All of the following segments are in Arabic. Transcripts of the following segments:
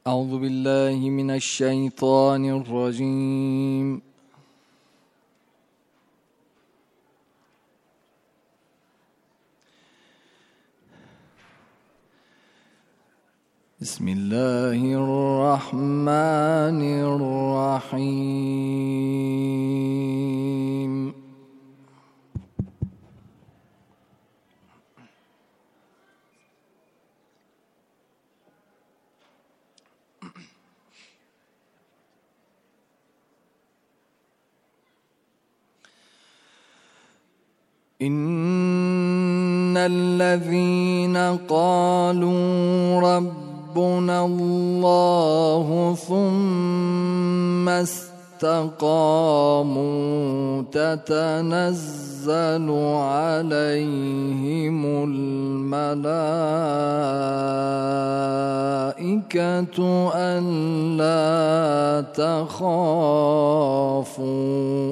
أعوذ بالله من الشيطان الرجيم. بسم الله الرحمن الرحيم. إن الذين قالوا ربنا الله ثم استقاموا تتنزل عليهم الملائكة ألا تخافوا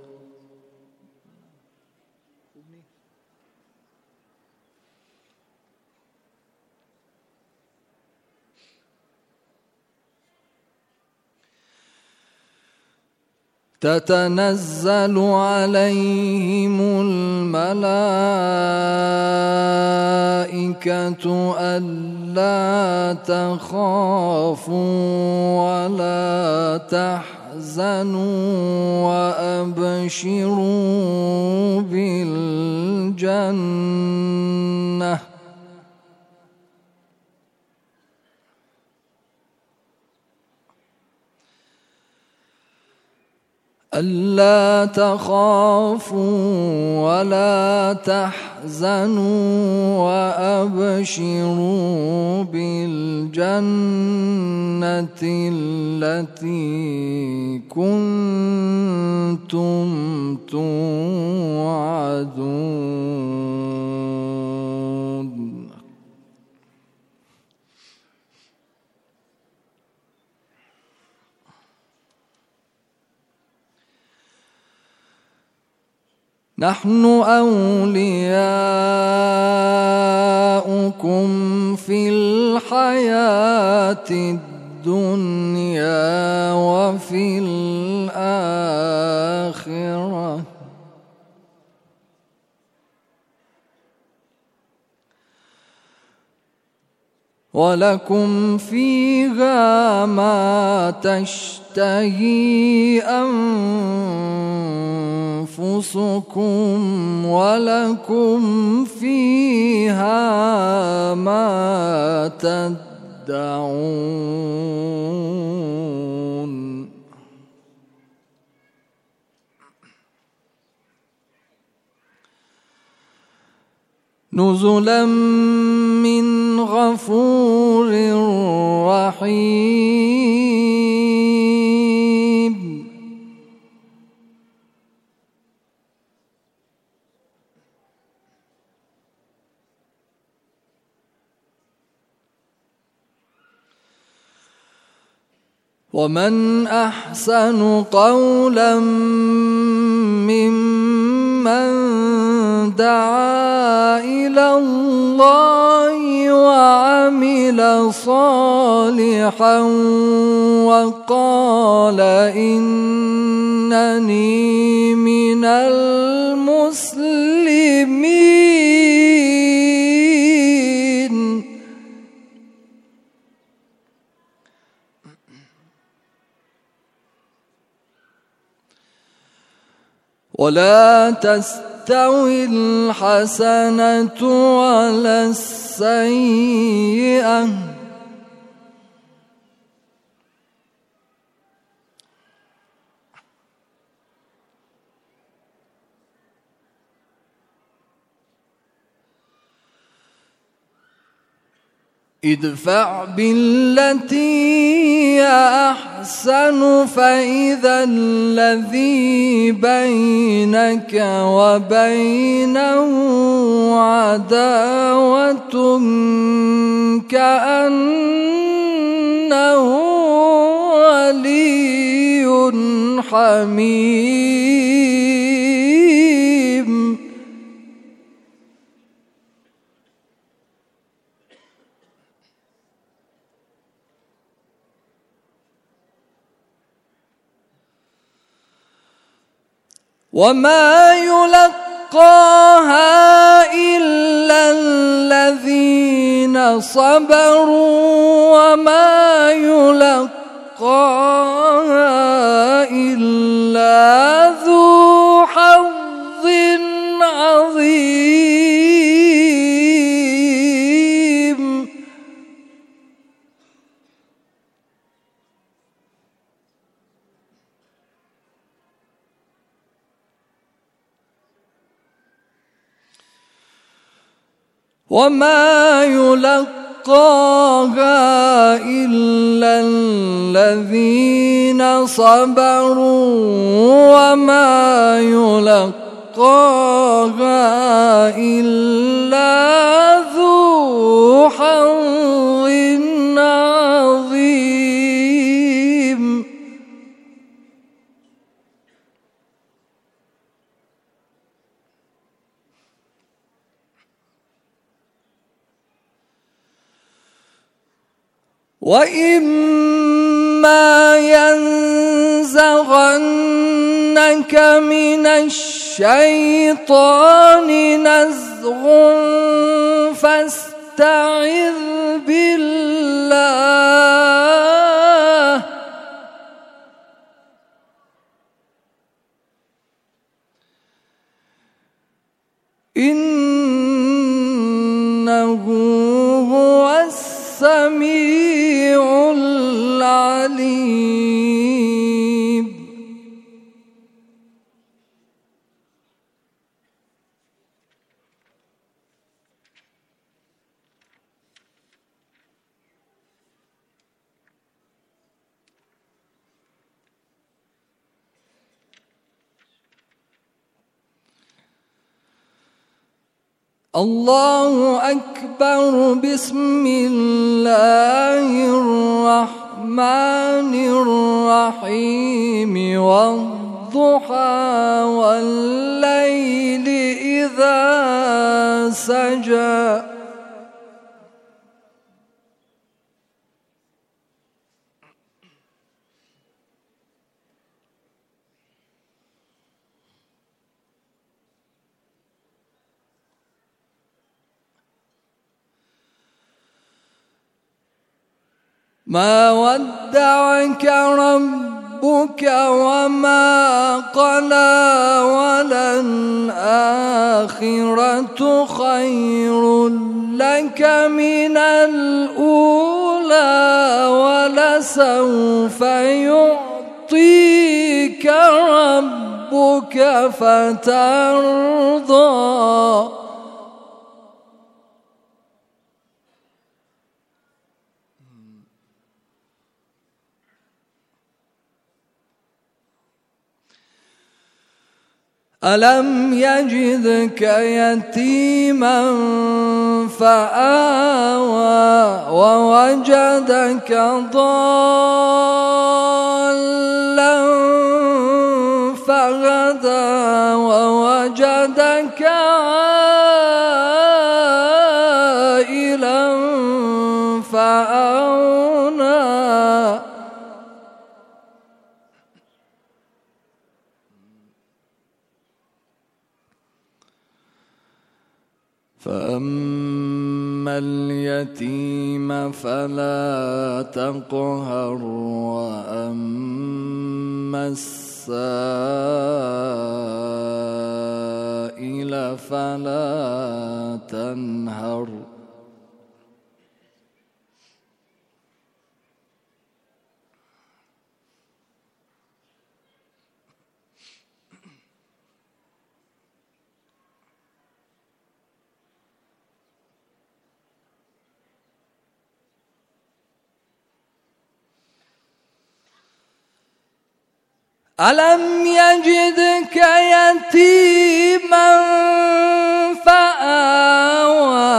تتنزل عليهم الملائكة ألا تخافوا ولا تحزنوا وأبشروا بالجنة ألا تخافوا ولا تحزنوا وأبشروا بالجنة التي كنتم توعدون. نحن أولياؤكم في الحياة الدنيا وفي الآخرة ولكم فيها ما تشتهي أنفسكم ولكم فيها ما تدعون. نزلا من غفور رحيم. ومن أحسن قولا ممن دعا إلى الله وعمل صالحا وقال إنني من المسلمين. ولا تستوي الحسنة ولا السيئة ادفع بالتي هي أحسن فإذا الذي بينك وبينه عداوة كأنه ولي حميم. وما يلقاها إلا الذين صبروا وما يلقاها إلا ذو حظ عظيم. وما يلقاها إلا الذين صبروا وما يلقاها إلا ذو حظ عظيم. وإما ينزغنك من الشيطان نزغ فاستعذ بالله إنه هو السميع العليم. الله أكبر. بسم الله الرحمن الرحيم. والضحى والليل إذا سجى ما ودعك ربك وما قلى وللآخرة خير لك من الأولى ولسوف يعطيك ربك فترضى. ألم يجدك يتيما فآوى ووجدك ضالا فهدى ووجدك عائلا فأغنى فأما اليتيم فلا تقهر وأما السائل فلا تنهر. ألم يجدك يتيما فآوى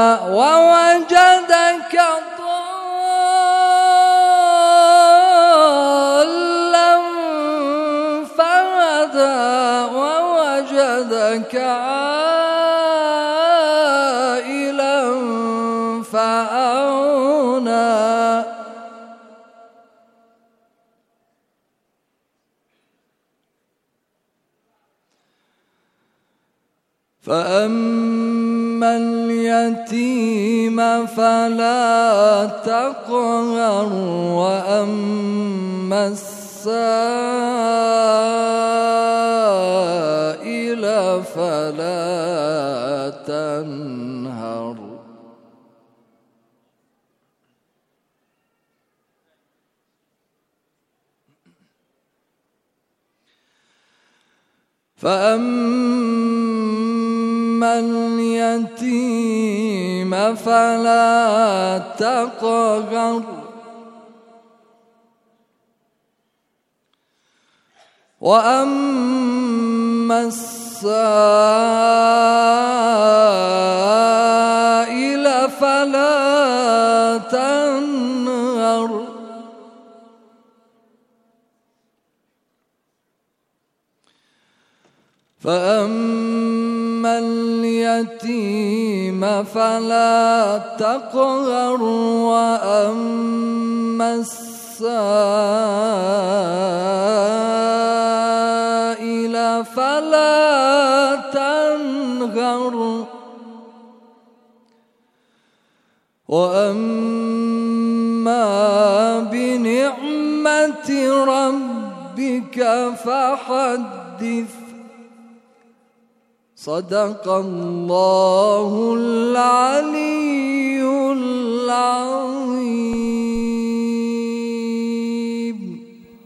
ووجدك ضالا فهدى ووجدك عائلا فأغنى فأما اليتيم فلا تقهر وأما السائل فلا تنهر فأما اليتيم فلا تقهر وأما السائل فلا تنهر فأما اليتيم فلا تقهر وأما السائل فلا تنهر وأما بنعمة ربك فحدث. صدق الله العلي العظيم.